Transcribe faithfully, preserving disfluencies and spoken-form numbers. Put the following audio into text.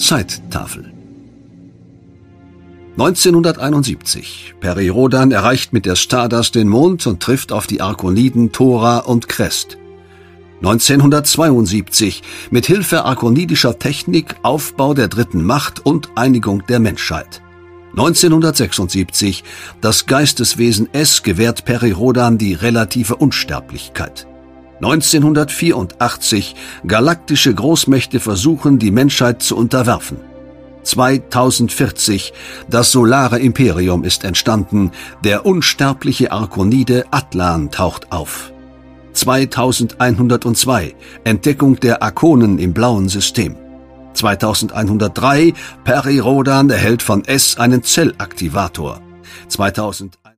Zeittafel. neunzehnhunderteinundsiebzig. Peri Rodan erreicht mit der Stardust den Mond und trifft auf die Arkoniden Thora und Krest. neunzehnhundertzweiundsiebzig. Mit Hilfe arkonidischer Technik Aufbau der dritten Macht und Einigung der Menschheit. neunzehnhundertsechsundsiebzig. Das Geisteswesen S gewährt Peri Rodan die relative Unsterblichkeit. neunzehnhundertvierundachtzig. Galaktische Großmächte versuchen, die Menschheit zu unterwerfen. zweitausendvierzig. Das Solare Imperium ist entstanden. Der unsterbliche Arkonide Atlan taucht auf. zweitausendeinhundertzwei. Entdeckung der Arkonen im blauen System. zweitausendeinhundertdrei. Peri Rodan erhält von S einen Zellaktivator. zweitausend